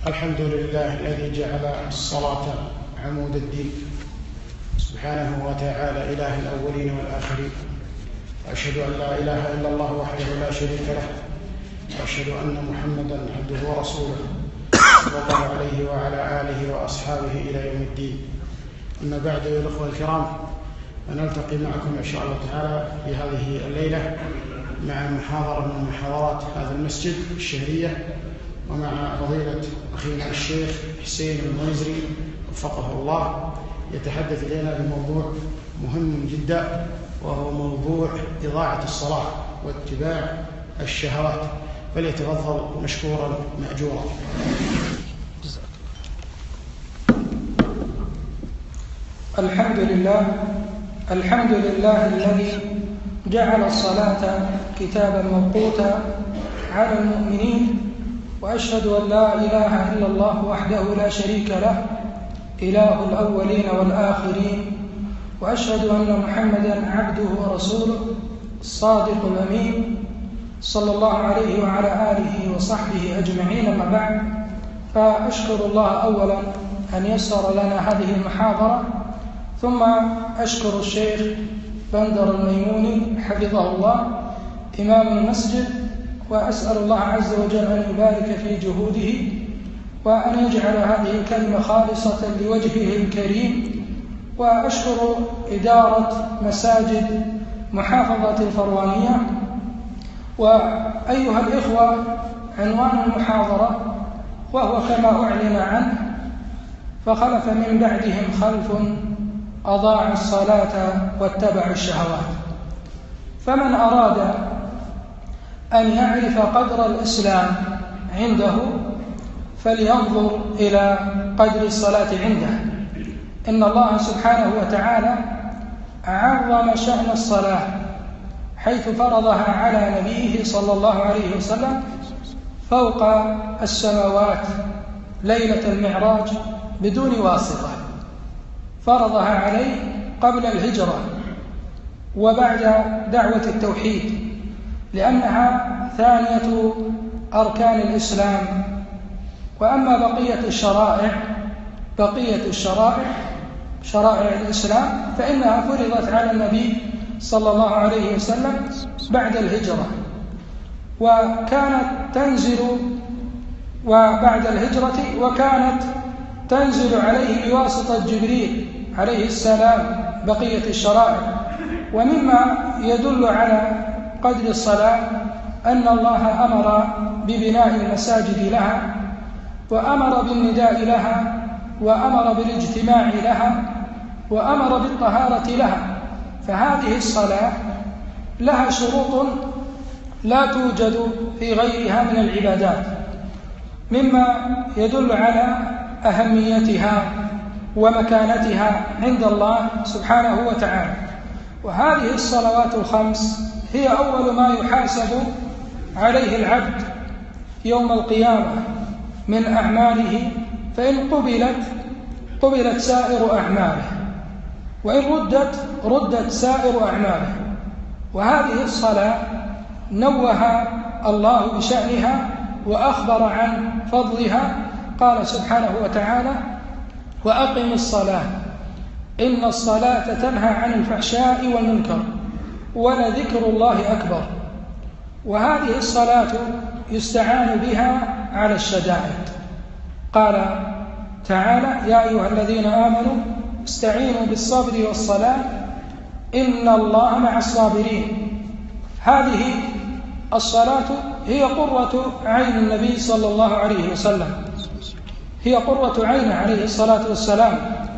الحمد لله الذي جعل الصلاة عمود الدين سبحانه وتعالى إله الأولين والآخرين، وأشهد أن لا إله إلا الله وحده لا شريك له، وأشهد أن محمدًا عبده ورسوله صلى الله عليه وعلى آله وأصحابه إلى يوم الدين. أما بعد، أيها الأخوة الكرام، فنلتقي معكم إن شاء الله تعالى في هذه الليلة مع محاضرة من محاضرات هذا المسجد الشهرية، ومع فضيلة أخينا الشيخ حسين المنزري وفقه الله، يتحدث إلينا بموضوع مهم جدا، وهو موضوع إضاعة الصلاة واتباع الشهوات. فليتفضل مشكورا مأجورا. الحمد لله الذي جعل الصلاة كتابا موقوتا على المؤمنين، وأشهد أن لا إله إلا الله وحده لا شريك له، إله الأولين والآخرين، وأشهد أن محمدا عبده ورسوله الصادق الأمين صلى الله عليه وعلى آله وصحبه أجمعين. أما بعد، فأشكر الله أولا أن يسر لنا هذه المحاضرة، ثم أشكر الشيخ بندر الميموني حفظه الله إمام المسجد، وأسأل الله عز وجل أن يبارك في جهوده، وأن يجعل هذه الكلمة خالصة لوجهه الكريم. وأشكر إدارة مساجد محافظة الفروانية. وأيها الإخوة، عنوان المحاضرة وهو كما أعلن عنه: فخلف من بعدهم خلف أضاعوا الصلاة واتبعوا الشهوات. فمن أراد أن يعرف قدر الإسلام عنده فلينظر إلى قدر الصلاة عنده. إن الله سبحانه وتعالى عظم شأن الصلاة، حيث فرضها على نبيه صلى الله عليه وسلم فوق السماوات ليلة المعراج بدون واسطة. فرضها عليه قبل الهجرة وبعد دعوة التوحيد، لأنها ثانية أركان الإسلام. وأما بقية شرائع الإسلام فإنها فرضت على النبي صلى الله عليه وسلم بعد الهجرة، وكانت تنزل وبعد الهجرة وكانت تنزل عليه بواسطة جبريل عليه السلام بقية الشرائع. ومما يدل على قدر الصلاة أن الله أمر ببناء المساجد لها، وأمر بالنداء لها، وأمر بالاجتماع لها، وأمر بالطهارة لها. فهذه الصلاة لها شروط لا توجد في غيرها من العبادات، مما يدل على أهميتها ومكانتها عند الله سبحانه وتعالى. وهذه الصلوات الخمس هي أول ما يحاسب عليه العبد يوم القيامة من أعماله، فإن قبلت سائر أعماله، وإن ردت سائر أعماله. وهذه الصلاة نوه الله بشأنها وأخبر عن فضلها. قال سبحانه وتعالى: وأقم الصلاة إن الصلاة تنهى عن الفحشاء والمنكر ولذكر الله أكبر. وهذه الصلاة يستعان بها على الشدائد. قال تعالى: يا أيها الذين آمنوا استعينوا بالصبر والصلاة إن الله مع الصابرين. هذه الصلاة هي قرة عين النبي صلى الله عليه وسلم، هي قرة عينه عليه الصلاة والسلام.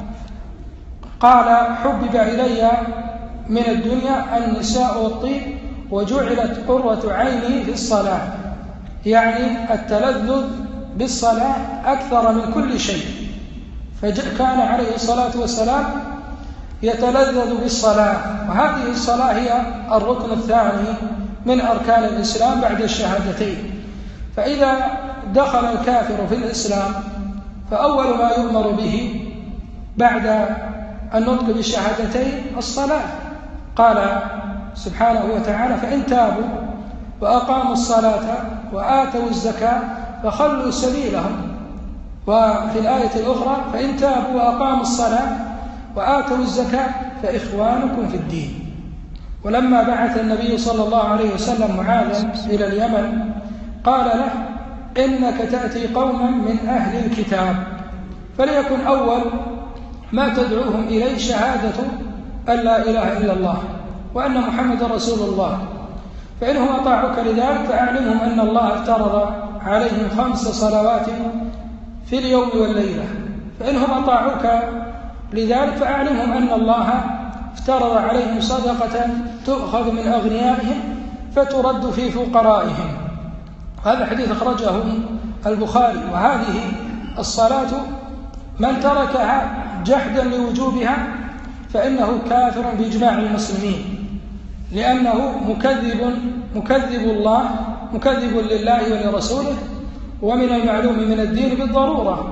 قال: حبب إلي من الدنيا النساء والطيب وجعلت قرة عيني في الصلاة، يعني التلذذ بالصلاة أكثر من كل شيء. فكان عليه الصلاة والسلام يتلذذ بالصلاة، وهذه الصلاة هي الركن الثاني من أركان الإسلام بعد الشهادتين. فإذا دخل الكافر في الإسلام فأول ما يؤمر به بعد النطق بالشهادتين الصلاة. قال سبحانه وتعالى: فإن تابوا وأقاموا الصلاة وآتوا الزكاة فخلوا سبيلهم. وفي الآية الأخرى فإن تابوا وأقاموا الصلاة وآتوا الزكاة فإخوانكم في الدين. ولما بعث النبي صلى الله عليه وسلم معاذا إلى اليمن قال له إنك تأتي قوما من أهل الكتاب، فليكن أول ما تدعوهم إليه شهادة أن لا إله إلا الله وأن محمد رسول الله، فإنهم أطاعوك لذلك فأعلمهم أن الله افترض عليهم 5 صلوات في اليوم والليلة، فإنهم أطاعوك لذلك فأعلمهم أن الله افترض عليهم صدقة تؤخذ من أغنيائهم فترد في فقرائهم. هذا حديث أخرجه البخاري. وهذه الصلاة من تركها جحدا لوجوبها فإنه كافر بإجماع المسلمين، لأنه مكذب الله، مكذب لله ولرسوله، ومن المعلوم من الدين بالضرورة.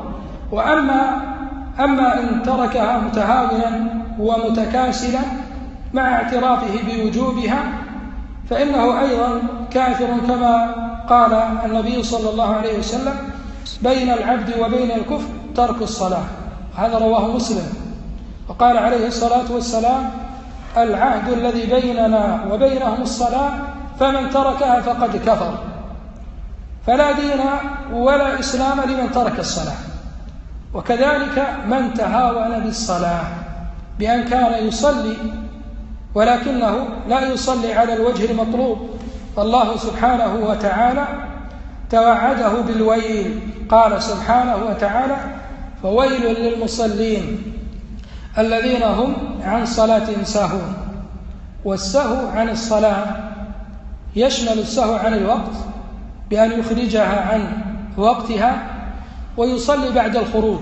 أما إن تركها متهاونا ومتكاسلا مع اعترافه بوجوبها فإنه أيضا كافر، كما قال النبي صلى الله عليه وسلم بين العبد وبين الكفر ترك الصلاة. هذا رواه مسلم. وقال عليه الصلاة والسلام العهد الذي بيننا وبينهم الصلاة فمن تركها فقد كفر. فلا دين ولا إسلام لمن ترك الصلاة. وكذلك من تهاون بالصلاة بأن كان يصلي ولكنه لا يصلي على الوجه المطلوب، فالله سبحانه وتعالى توعده بالويل. قال سبحانه وتعالى فويل للمصلين الذين هم عن صلاتهم ساهون. والسهو عن الصلاة يشمل السهو عن الوقت بأن يخرجها عن وقتها ويصلي بعد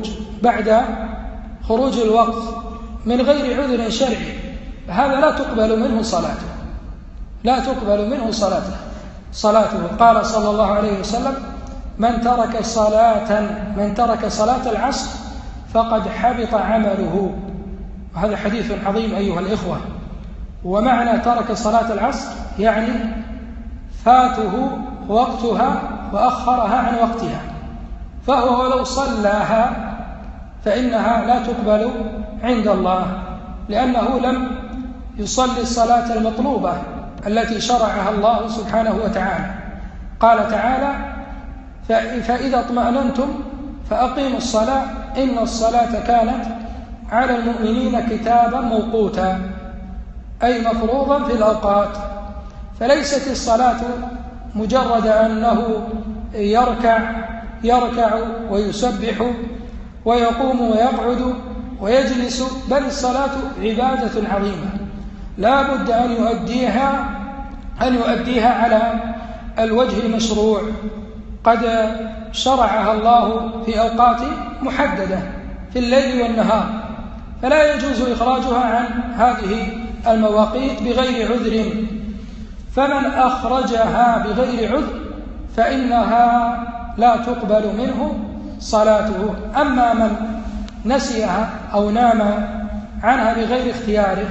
خروج الوقت من غير عذر شرعي، هذا لا تقبل منه صلاته. قال صلى الله عليه وسلم من ترك صلاة العصر فقد حبط عمله. وهذا حديث عظيم أيها الإخوة. ومعنى ترك صلاة العصر يعني فاته وقتها وأخرها عن وقتها، فهو ولو صلاها فإنها لا تقبل عند الله، لأنه لم يصلي الصلاة المطلوبة التي شرعها الله سبحانه وتعالى. قال تعالى فإذا اطمأننتم فأقيموا الصلاة إن الصلاة كانت على المؤمنين كتابا موقوتا، أي مفروضا في الأوقات. فليست الصلاة مجرد أنه يركع ويسبح ويقوم ويقعد ويجلس، بل الصلاة عبادة عظيمة لا بد أن يؤديها على الوجه المشروع، قد شرعها الله في أوقات محددة في الليل والنهار، فلا يجوز إخراجها عن هذه المواقيت بغير عذر. فمن أخرجها بغير عذر فإنها لا تقبل منه صلاته. أما من نسيها أو نام عنها بغير اختياره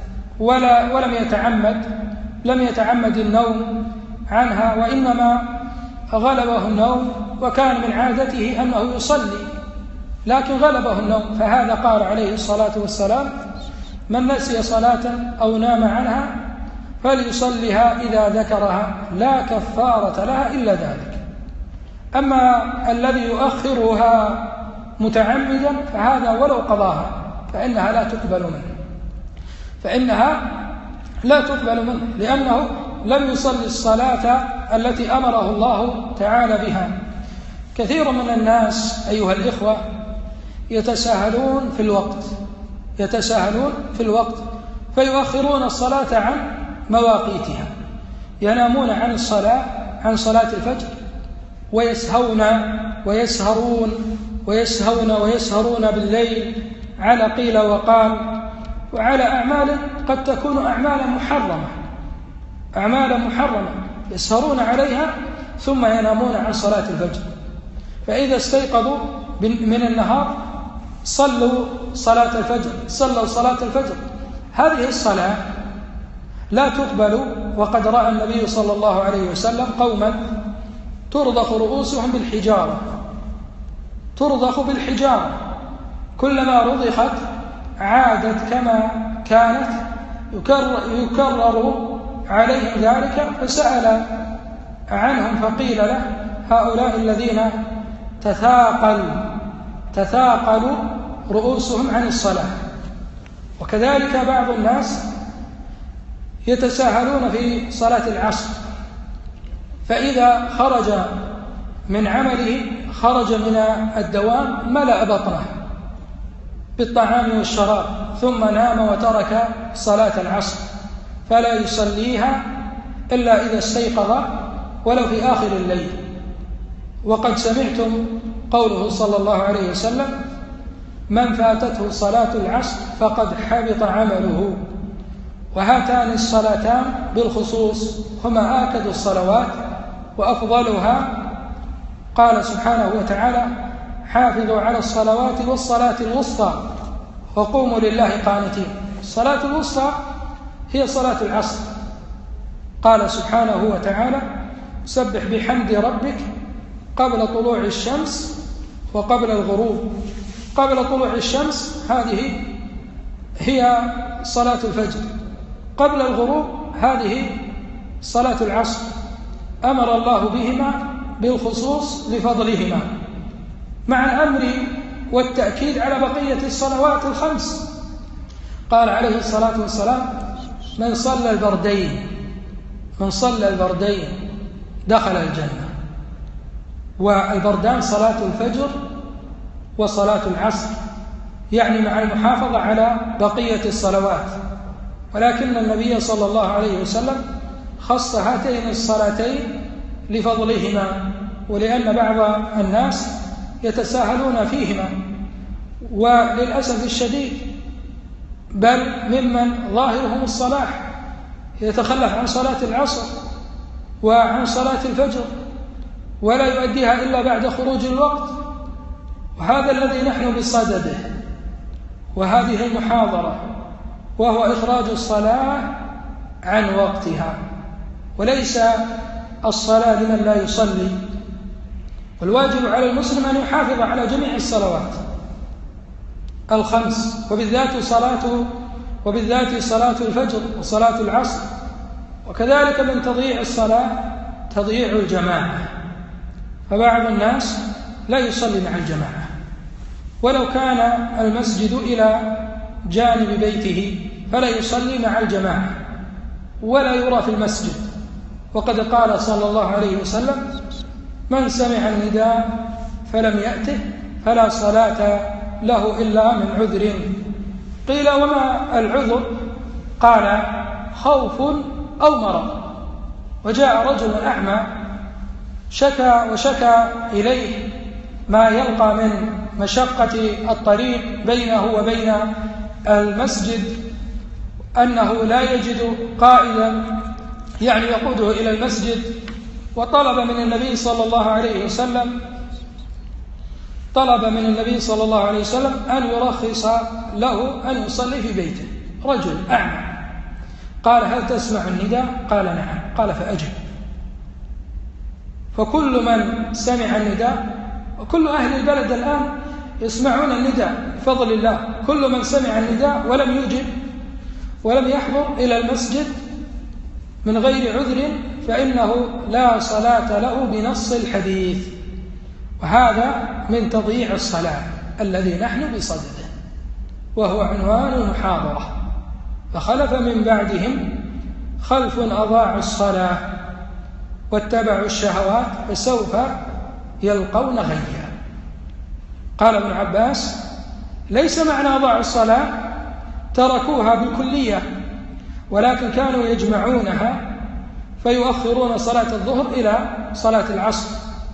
لم يتعمد النوم عنها، وإنما غلبه النوم وكان من عادته أنه يصلي لكن غلبه النوم، فهذا قال عليه الصلاة والسلام من نسي صلاة أو نام عنها فليصلها إذا ذكرها لا كفارة لها إلا ذلك. أما الذي يؤخرها متعمدا فهذا ولو قضاها فإنها لا تقبل منه لأنه لم يصلي الصلاة التي أمره الله تعالى بها. كثير من الناس أيها الإخوة يتساهلون في الوقت فيؤخرون الصلاة عن مواقيتها، ينامون عن صلاة الفجر ويسهرون بالليل على قيل وقال وعلى أعمال قد تكون أعمالا محرمة يسهرون عليها ثم ينامون عن صلاة الفجر. فإذا استيقظوا من النهار صلوا صلاة الفجر. هذه الصلاة لا تقبل، وقد رأى النبي صلى الله عليه وسلم قوما ترضخ رؤوسهم بالحجارة ترضخ بالحجارة، كلما رضخت عادت كما كانت، يكرر عليهم ذلك. فسأل عنهم فقيل له هؤلاء الذين تثاقل رؤوسهم عن الصلاة. وكذلك بعض الناس يتساهلون في صلاة العصر، فإذا خرج من عمله، خرج من الدوام، ملأ بطنه بالطعام والشراب، ثم نام وترك صلاة العصر، فلا يصليها إلا إذا استيقظ ولو في آخر الليل. وقد سمعتم قوله صلى الله عليه وسلم: من فاتته صلاة العصر فقد حبط عمله. وهاتان الصلاتان بالخصوص هما آكد الصلوات وأفضلها. قال سبحانه وتعالى: حافظوا على الصلوات والصلاة الوسطى وقوموا لله قانتين. الصلاة الوسطى هي صلاة العصر. قال سبحانه وتعالى: سبح بحمد ربك قبل طلوع الشمس وقبل الغروب. قبل طلوع الشمس هذه هي صلاة الفجر، قبل الغروب هذه صلاة العصر. أمر الله بهما بالخصوص لفضلهما، مع الأمر والتأكيد على بقية الصلوات الخمس. قال عليه الصلاة والسلام: من صلى البردين دخل الجنة. والبردان صلاة الفجر وصلاة العصر، يعني مع المحافظة على بقية الصلوات. ولكن النبي صلى الله عليه وسلم خص هاتين الصلاتين لفضلهما، ولأن بعض الناس يتساهلون فيهما، وللأسف الشديد بل ممن ظاهرهم الصلاح يتخلف عن صلاة العصر وعن صلاة الفجر ولا يؤديها إلا بعد خروج الوقت. وهذا الذي نحن بصدده، وهذه المحاضرة، وهو إخراج الصلاة عن وقتها، وليس الصلاة لمن لا يصلي. والواجب على المسلم أن يحافظ على جميع الصلوات الخمس، وبالذات صلاة الفجر وصلاة العصر. وكذلك من تضييع الصلاة تضييع الجماعة، فبعض الناس لا يصلي مع الجماعة ولو كان المسجد إلى جانب بيته، فلا يصلي مع الجماعة ولا يرى في المسجد. وقد قال صلى الله عليه وسلم: من سمع النداء فلم يأته فلا صلاة له إلا من عذر. قيل: وما العذر؟ قال: خوف أو مرض. وجاء رجل أعمى وشكى إليه ما يلقى من مشقة الطريق بينه وبين المسجد، أنه لا يجد قائدا يعني يقوده إلى المسجد، وطلب من النبي صلى الله عليه وسلم أن يرخص له أن يصلي في بيته. رجل أعمى. قال: هل تسمع النداء؟ قال: نعم. قال: فأجب. فكل من سمع النداء، وكل أهل البلد الآن يسمعون النداء بفضل الله، كل من سمع النداء ولم يجب ولم يحضر إلى المسجد من غير عذر فإنه لا صلاة له بنص الحديث. وهذا من تضييع الصلاة الذي نحن بصدده، وهو عنوان المحاضرة: فخلف من بعدهم خلف أضاعوا الصلاة واتبعوا الشهوات فسوف يلقون غيا. قال ابن عباس: ليس معنى أضاعوا الصلاة تركوها بالكلية، ولكن كانوا يجمعونها فيؤخرون صلاة الظهر إلى صلاة العصر،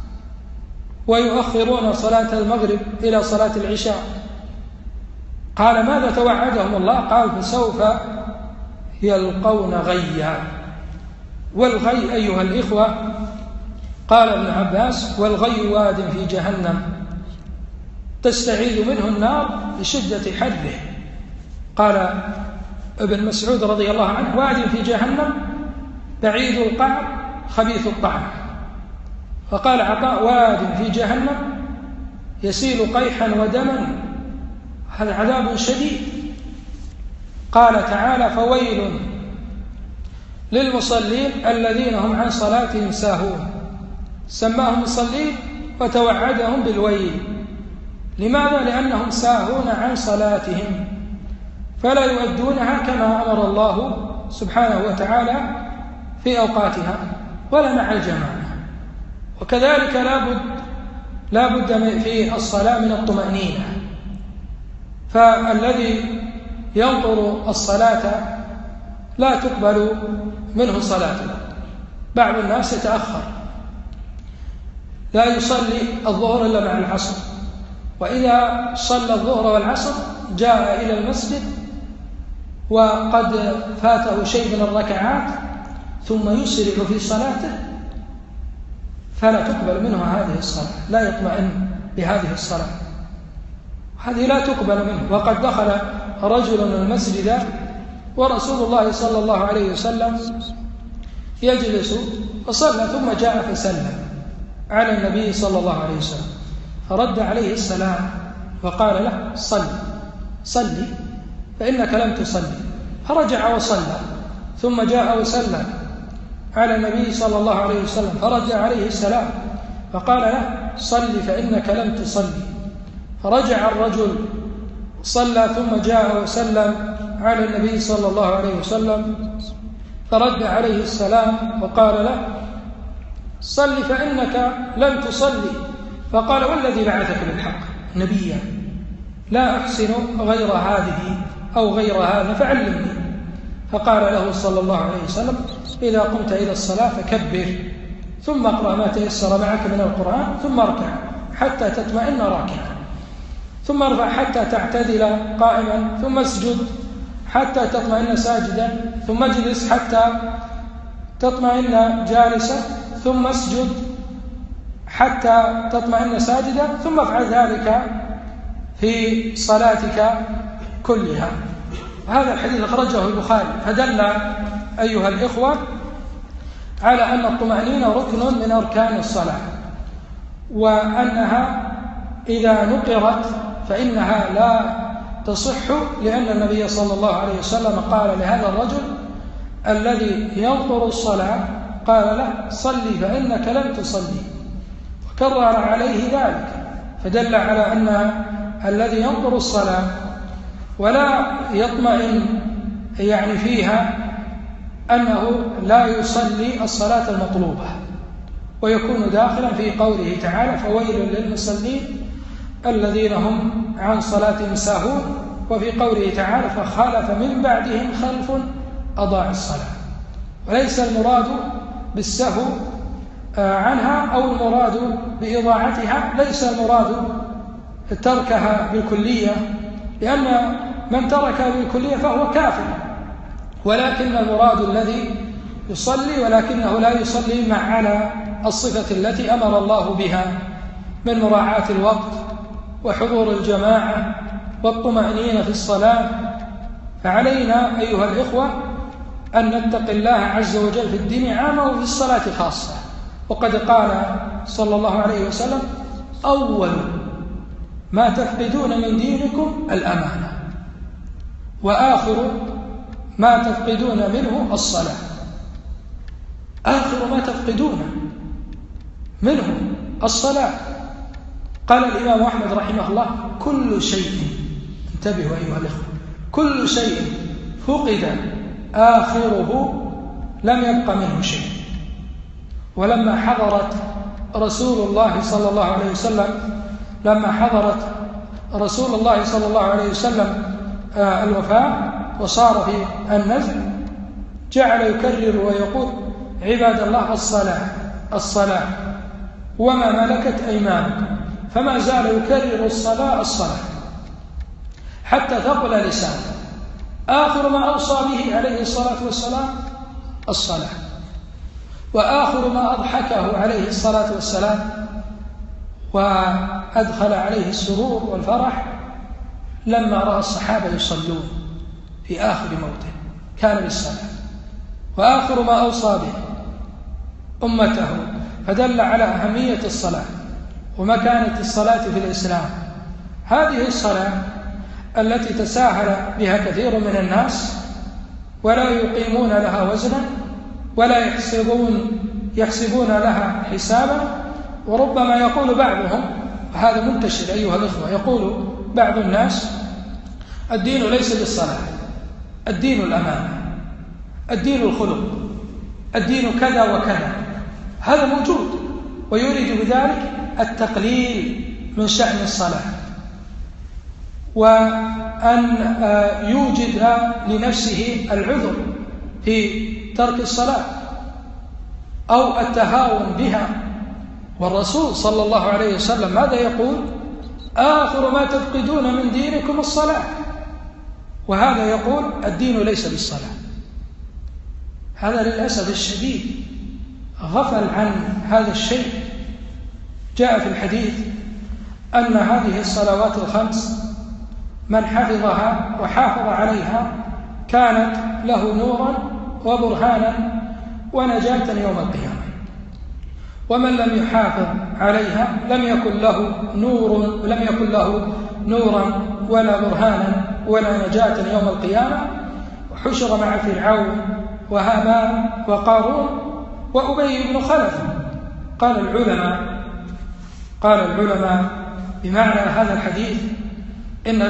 ويؤخرون صلاة المغرب إلى صلاة العشاء. قال: ماذا توعدهم الله؟ قال: فسوف يلقون غيا. والغي أيها الإخوة، قال ابن عباس: والغي واد في جهنم تستعيذ منه النار لشدة حره. قال ابن مسعود رضي الله عنه: واد في جهنم بعيد القعر خبيث الطعم. فقال عطاء: واد في جهنم يسيل قيحا ودما، هذا عذاب شديد. قال تعالى: فويل للمصلين الذين هم عن صلاتهم ساهون. سماهم مصلين وتوعدهم بالويل. لماذا؟ لأنهم ساهون عن صلاتهم، فلا يؤدونها كما أمر الله سبحانه وتعالى في أوقاتها ولا مع الجماعة. وكذلك لا بد في الصلاة من الطمأنينة. فالذي ينظر الصلاة لا تقبل منه صلاته. بعض الناس يتأخر، لا يصلي الظهر إلا مع العصر، وإذا صلى الظهر والعصر جاء إلى المسجد وقد فاته شيء من الركعات ثم يسرع في صلاته، فلا تقبل منه هذه الصلاة، لا يطمئن بهذه الصلاة، هذه لا تقبل منه. وقد دخل رجل المسجد ورسول الله صلى الله عليه وسلم يجلس فصلى، ثم جاء فسلم على النبي صلى الله عليه وسلم، فرد عليه السلام وقال له: صلي فإنك لم تصلي. فرجع وصلى، ثم جاء وسلم على النبي صلى الله عليه وسلم، فرد عليه السلام فقال له: صلي فإنك لم تصلي. فرجع الرجل صلى، ثم جاء وسلم على النبي صلى الله عليه وسلم، فرد عليه السلام وقال له: صل فإنك لم تصلي. فقال: والذي بعثك بالحق نبيا لا أحسن غير هذه أو غير هذا فعلمني. فقال له صلى الله عليه وسلم: إذا قمت إلى الصلاة فكبر، ثم اقرأ ما تيسر معك من القرآن، ثم اركع حتى تطمئن راكعا، ثم ارفع حتى تعتدل قائما، ثم اسجد حتى تطمئن ساجدا، ثم اجلس حتى تطمئن جالسا، ثم اسجد حتى تطمئن ساجدا، ثم افعل ذلك في صلاتك كلها. هذا الحديث أخرجه البخاري، فدل أيها الإخوة على أن الطمأنينة ركن من أركان الصلاة، وأنها إذا نقرت فإنها لا تصح، لأن النبي صلى الله عليه وسلم قال لهذا الرجل الذي ينظر الصلاة، قال له: صلي فإنك لم تصلي، وكرر عليه ذلك، فدل على أن الذي ينظر الصلاة ولا يطمئن فيها أنه لا يصلي الصلاة المطلوبة، ويكون داخلا في قوله تعالى: فويل للمصلين الذين هم عن صلاتهم ساهون، وفي قوله تعالى: فخلف من بعدهم خلف أضاعوا الصلاة. وليس المراد بالسهو عنها أو المراد بإضاعتها، ليس المراد تركها بالكلية، لأن من تركها بالكلية فهو كافر، ولكن المراد الذي يصلي ولكنه لا يصلي مع على الصفة التي أمر الله بها من مراعاة الوقت وحضور الجماعة والطمأنينة في الصلاة. فعلينا أيها الإخوة أن نتقي الله عز وجل في الدين عامة وفي الصلاة خاصة. وقد قال صلى الله عليه وسلم: أول ما تفقدون من دينكم الأمانة، وآخر ما تفقدون منه الصلاة. آخر ما تفقدون منه الصلاة. قال الإمام أحمد رحمه الله: كل شيء، انتبهوا أيها الأخوة، كل شيء فقد آخره لم يبق منه شيء. ولما حضرت رسول الله صلى الله عليه وسلم الوفاة وصار في النزل، جعل يكرر ويقول: عباد الله الصلاة وما ملكت أيمانكم، فما زال يكرر الصلاة حتى ثقل لسانه. آخر ما أوصى به عليه الصلاة والسلام الصلاة، وآخر ما أضحكه عليه الصلاة والسلام وأدخل عليه السرور والفرح لما رأى الصحابة يصلون في آخر موته، كان بالصلاة. وآخر ما أوصى به أمته، فدل على أهمية الصلاة ومكانة الصلاة في الإسلام. هذه الصلاة التي تساهل بها كثير من الناس ولا يقيمون لها وزنا ولا يحسبون لها حسابا، وربما يقول بعضهم، وهذا منتشر أيها الإخوة، يقول بعض الناس: الدين ليس بالصلاة، الدين الأمانة، الدين الخلق، الدين كذا وكذا. هذا موجود، ويريد بذلك التقليل من شأن الصلاة، وأن يوجد لنفسه العذر في ترك الصلاة أو التهاون بها. والرسول صلى الله عليه وسلم ماذا يقول؟ آخر ما تفقدون من دينكم الصلاة. وهذا يقول الدين ليس بالصلاة. هذا للأسف الشديد غفل عن هذا الشيء. جاء في الحديث أن هذه الصلوات الخمس من حفظها وحافظ عليها كانت له نورا وبرهانا ونجاة يوم القيامة، ومن لم يحافظ عليها لم يكن له نورا ولا برهانا ولا نجاة يوم القيامة، وحشر مع فرعون وهامان وقارون وأبي بن خلف. قال العلماء بمعنى هذا الحديث إن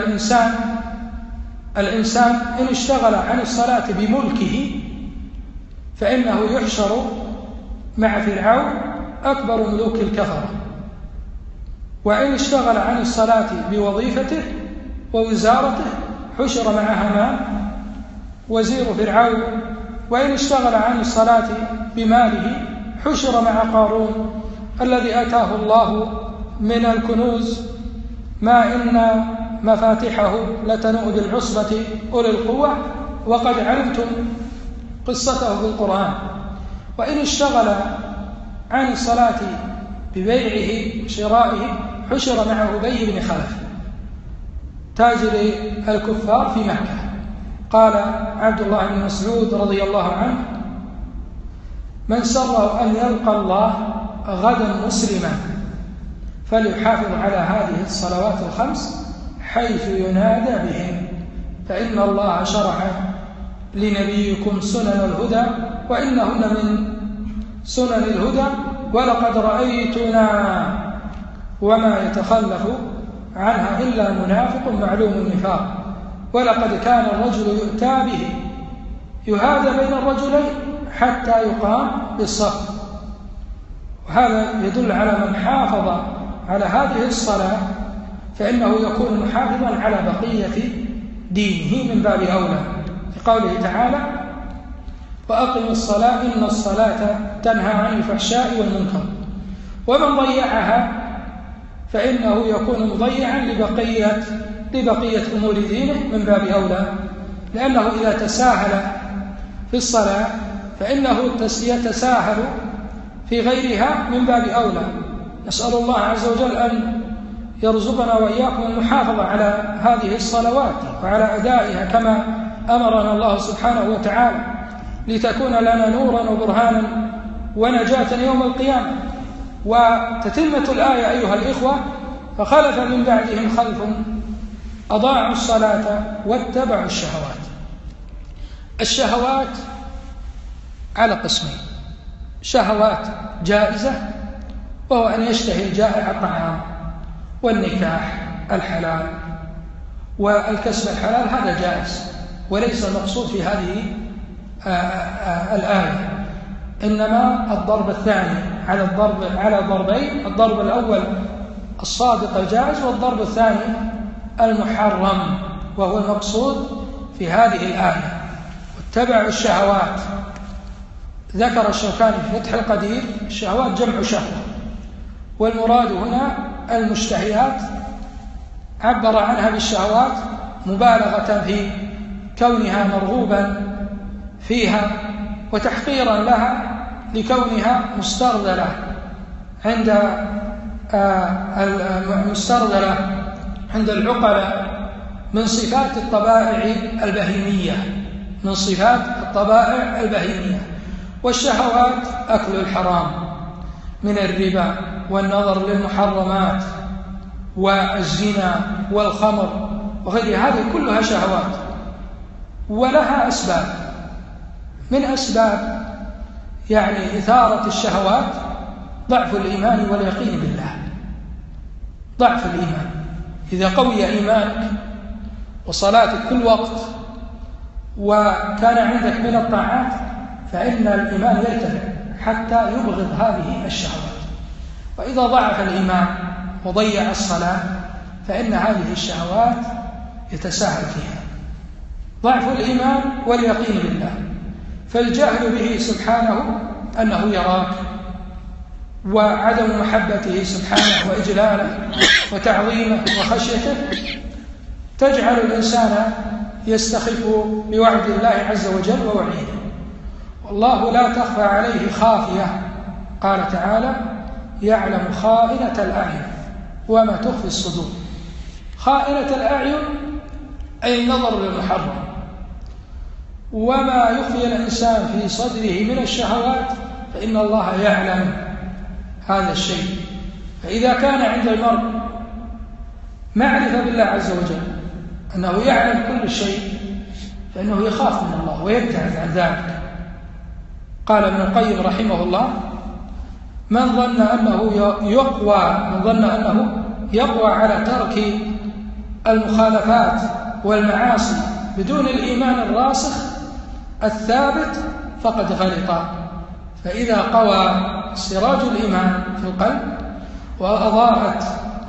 الإنسان إن اشتغل عن الصلاة بملكه فإنه يحشر مع فرعون أكبر ملوك الكفرة، وإن اشتغل عن الصلاة بوظيفته ووزارته حشر مع هامان وزير فرعون، وإن اشتغل عن الصلاة بماله حشر مع قارون الذي آتاه الله من الكنوز ما إن مفاتحه لتنوء بالعصبة أولي القوة، وقد علمتم قصته في القرآن. وإن اشتغل عن الصلاة ببيعه وشرائه حشر مع أبي بن خلف تاجر الكفار في مكة. قال عبد الله بن مسعود رضي الله عنه: من سره أن يلقى الله غدا مسلما فليحافظ على هذه الصلوات الخمس حيث ينادى بهم، فإن الله شرع لنبيكم سنن الهدى وإنهن من سنن الهدى، ولقد رأيتنا وما يتخلف عنها إلا منافق معلوم النفاق، ولقد كان الرجل يؤتى به يهادى بين الرجلين حتى يقام بالصف. وهذا يدل على من حافظ على هذه الصلاة فإنه يكون محافظا على بقية دينه من باب أولى، لقوله تعالى: وأقم الصلاة إن الصلاة تنهى عن الفحشاء والمنكر. ومن ضيعها فإنه يكون مضيعا لبقية أمور دينه من باب أولى، لأنه إذا تساهل في الصلاة فإنه يتساهل في غيرها من باب أولى. نسأل الله عز وجل أن يرزقنا وإياكم المحافظة على هذه الصلوات وعلى أدائها كما أمرنا الله سبحانه وتعالى، لتكون لنا نورا وبرهانا ونجاة يوم القيامة. وتتمة الآية أيها الإخوة: فخلف من بعدهم خلف أضاعوا الصلاة واتبعوا الشهوات. الشهوات على قسمين: شهوات جائزة وهو أن يشتهي الجائع الطعام والنكاح الحلال والكسب الحلال، هذا جائز وليس المقصود في هذه الآية، إنما الضرب الثاني على ضربين: الضرب الأول الصادق الجائز، والضرب الثاني المحرم، وهو المقصود في هذه الآية. واتبعوا الشهوات. ذكر الشوكاني في فتح القدير: الشهوات جمع شهوة، والمراد هنا المشتهيات، عبر عنها بالشهوات مبالغة في كونها مرغوبا فيها وتحقيرا لها لكونها مسترذلة عند العقلاء من صفات الطبائع البهيمية. والشهوات أكل الحرام من الربا والنظر للمحرمات والزنا والخمر وغير هذه كلها شهوات، ولها أسباب. من أسباب إثارة الشهوات ضعف الإيمان واليقين بالله. ضعف الإيمان، إذا قوي إيمانك وصلاتك كل وقت وكان عندك من الطاعات فإن الإيمان يرتفع حتى يبغض هذه الشهوات. وإذا ضعف الإيمان وضيع الصلاة فإن هذه الشهوات يتساهل فيها. ضعف الإيمان واليقين بالله، فالجهل به سبحانه أنه يراك، وعدم محبته سبحانه وإجلاله وتعظيمه وخشيته تجعل الإنسان يستخف بوعد الله عز وجل ووعيده. والله لا تخفى عليه خافية، قال تعالى: يعلم خائنة الأعين وما تخفي الصدور. خائنة الأعين أي النظر للمحرم، وما يخفي الإنسان في صدره من الشهوات فإن الله يعلم هذا الشيء. فإذا كان عند المرء معرفة بالله عز وجل أنه يعلم كل شيء فإنه يخاف من الله ويبتعد عن ذلك. قال ابن القيم رحمه الله: من ظن أنه يقوى على ترك المخالفات والمعاصي بدون الإيمان الراسخ الثابت فقد غلط. فإذا قوى سراج الإيمان في القلب وأضاءت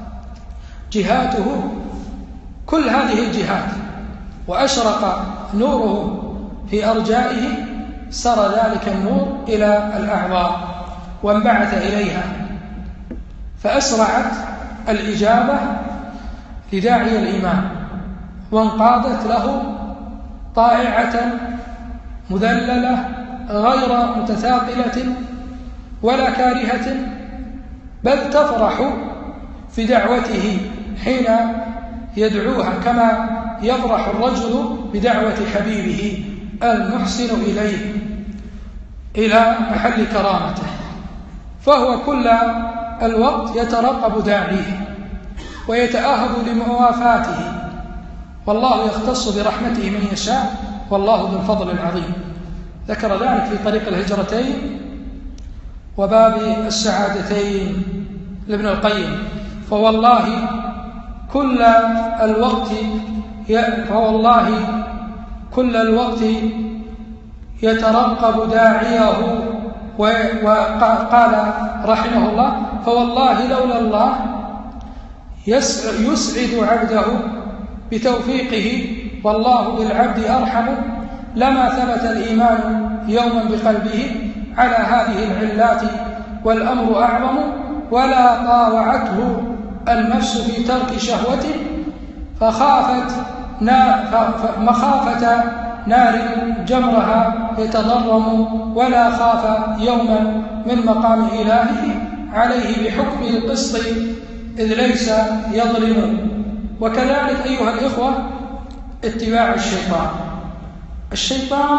جهاته كل هذه الجهات وأشرق نوره في أرجائه سر ذلك النور إلى الأعضاء وانبعث إليها، فأسرعت الإجابة لداعي الإيمان وانقادت له طائعة مذللة غير متثاقلة ولا كارهة، بل تفرح في دعوته حين يدعوها كما يفرح الرجل بدعوة حبيبه المحسن إليه إلى محل كرامته، فهو كل الوقت يترقب داعيه ويتأهب لموافاته، والله يختص برحمته من يشاء والله ذو الفضل العظيم. ذكر ذلك في طريق الهجرتين وباب السعادتين لابن القيم. فوالله كل الوقت يترقب داعيه. وقال رحمه الله: فوالله لولا الله يسعد عبده بتوفيقه والله بالعبد أرحم لما ثبت الإيمان يوما بقلبه على هذه العلات والأمر أعظم، ولا طاوعته النفس في ترك شهوته مخافة نار جمرها يتضرم، ولا خاف يوما من مقام إلهه عليه بحكم القسط إذ ليس يظلم. وكذلك أيها الإخوة اتباع الشيطان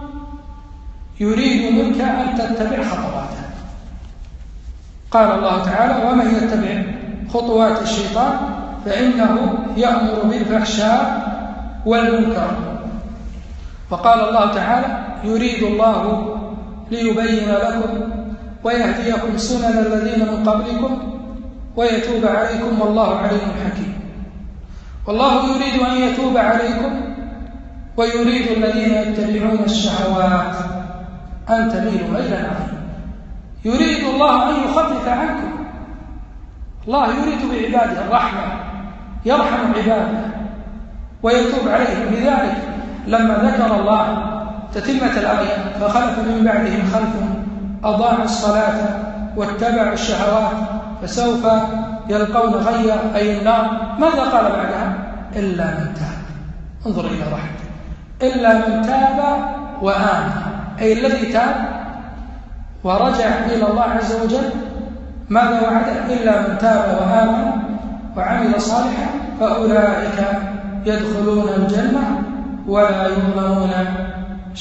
يريد منك أن تتبع خطواته. قال الله تعالى: ومن يتبع خطوات الشيطان فإنه يأمر بالفحشاء والمنكر. وقال الله تعالى: يريد الله ليبين لكم ويهديكم سنن الذين من قبلكم ويتوب عليكم والله عليم حكيم. والله يريد أن يتوب عليكم ويريد الذين يتبعون الشهوات أن تميلوا ميلا عظيما. يريد الله أن يخفف عنكم. الله يريد بعباده الرحمة، يرحم عباده ويتوب عليهم. لذلك لما ذكر الله تتمة الآية: فخلف من بعدهم خلف أضاعوا الصلاة واتبعوا الشهوات فسوف يلقون غيا أي النار، ماذا قال بعدها؟ إلا من تاب. انظر إلى رحمته: إلا من تاب وآمن، أي الذي تاب ورجع إلى الله عز وجل. ماذا وعده؟ إلا من تاب وآمن وعمل صالحا فأولئك يدخلون الجنة ولا يظلمون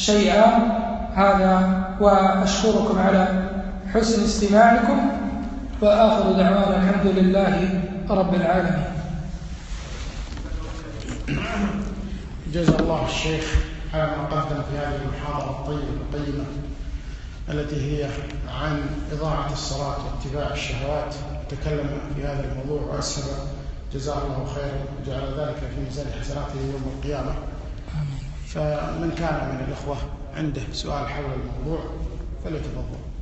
شيئا. هذا وأشكركم على حسن استماعكم. وآخر دعوانا الحمد لله رب العالمين. جزا الله الشيخ على ما قدم في هذه المحاضرة الطيبة القيمة التي هي عن إضاعة الصلاة واتباع الشهوات. تكلم في هذا الموضوع وأسهب، جزاه الله خيرا وجعل ذلك في ميزان حسناته يوم القيامة. فمن كان من الإخوة عنده سؤال حول الموضوع فليتفضل.